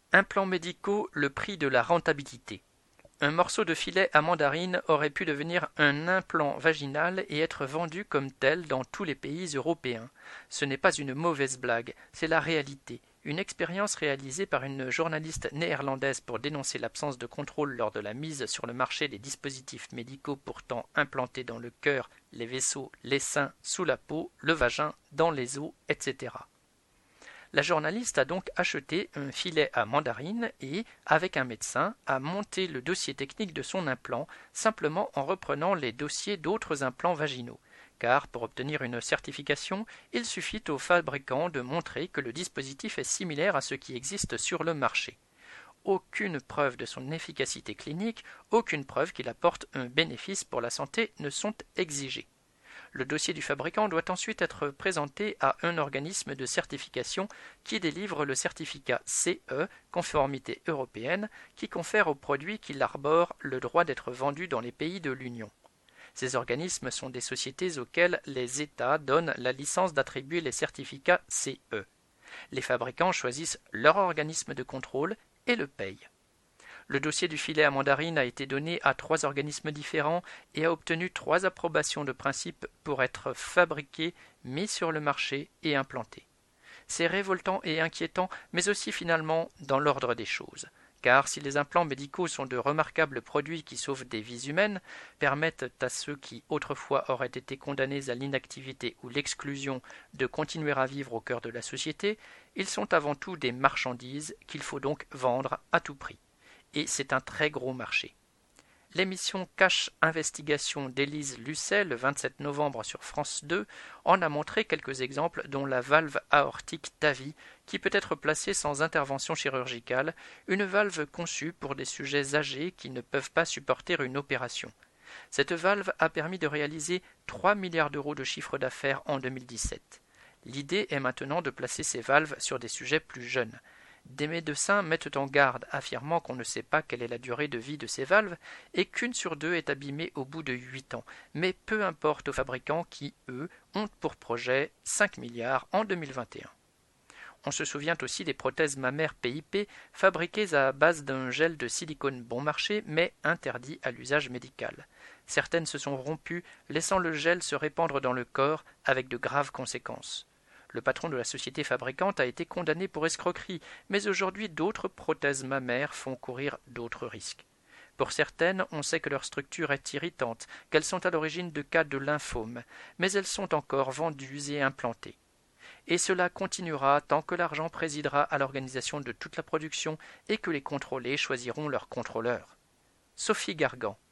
Implants médicaux, le prix de la rentabilité. Un morceau de filet à mandarine aurait pu devenir un implant vaginal et être vendu comme tel dans tous les pays européens. Ce n'est pas une mauvaise blague, c'est la réalité. Une expérience réalisée par une journaliste néerlandaise pour dénoncer l'absence de contrôle lors de la mise sur le marché des dispositifs médicaux pourtant implantés dans le cœur, les vaisseaux, les seins, sous la peau, le vagin, dans les os, etc. La journaliste a donc acheté un filet à mandarine et, avec un médecin, a monté le dossier technique de son implant, simplement en reprenant les dossiers d'autres implants vaginaux. Car, pour obtenir une certification, il suffit au fabricant de montrer que le dispositif est similaire à ce qui existe sur le marché. Aucune preuve de son efficacité clinique, aucune preuve qu'il apporte un bénéfice pour la santé ne sont exigées. Le dossier du fabricant doit ensuite être présenté à un organisme de certification qui délivre le certificat CE, conformité européenne, qui confère aux produits qui l'arborent le droit d'être vendus dans les pays de l'Union. Ces organismes sont des sociétés auxquelles les États donnent la licence d'attribuer les certificats CE. Les fabricants choisissent leur organisme de contrôle et le payent. Le dossier du filet à mandarine a été donné à 3 organismes différents et a obtenu 3 approbations de principe pour être fabriqué, mis sur le marché et implanté. C'est révoltant et inquiétant, mais aussi finalement dans l'ordre des choses. Car si les implants médicaux sont de remarquables produits qui sauvent des vies humaines, permettent à ceux qui autrefois auraient été condamnés à l'inactivité ou l'exclusion de continuer à vivre au cœur de la société, ils sont avant tout des marchandises qu'il faut donc vendre à tout prix. Et c'est un très gros marché. L'émission Cash Investigation d'Élise Lucet le 27 novembre sur France 2 en a montré quelques exemples, dont la valve aortique TAVI, qui peut être placée sans intervention chirurgicale, une valve conçue pour des sujets âgés qui ne peuvent pas supporter une opération. Cette valve a permis de réaliser 3 milliards d'euros de chiffre d'affaires en 2017. L'idée est maintenant de placer ces valves sur des sujets plus jeunes. Des médecins mettent en garde, affirmant qu'on ne sait pas quelle est la durée de vie de ces valves et qu'une sur 2 est abîmée au bout de 8 ans. Mais peu importe aux fabricants qui, eux, ont pour projet 5 milliards en 2021. On se souvient aussi des prothèses mammaires PIP fabriquées à base d'un gel de silicone bon marché mais interdit à l'usage médical. Certaines se sont rompues, laissant le gel se répandre dans le corps avec de graves conséquences. Le patron de la société fabricante a été condamné pour escroquerie, mais aujourd'hui d'autres prothèses mammaires font courir d'autres risques. Pour certaines, on sait que leur structure est irritante, qu'elles sont à l'origine de cas de lymphome, mais elles sont encore vendues et implantées. Et cela continuera tant que l'argent présidera à l'organisation de toute la production et que les contrôlés choisiront leurs contrôleurs. Sophie Gargan.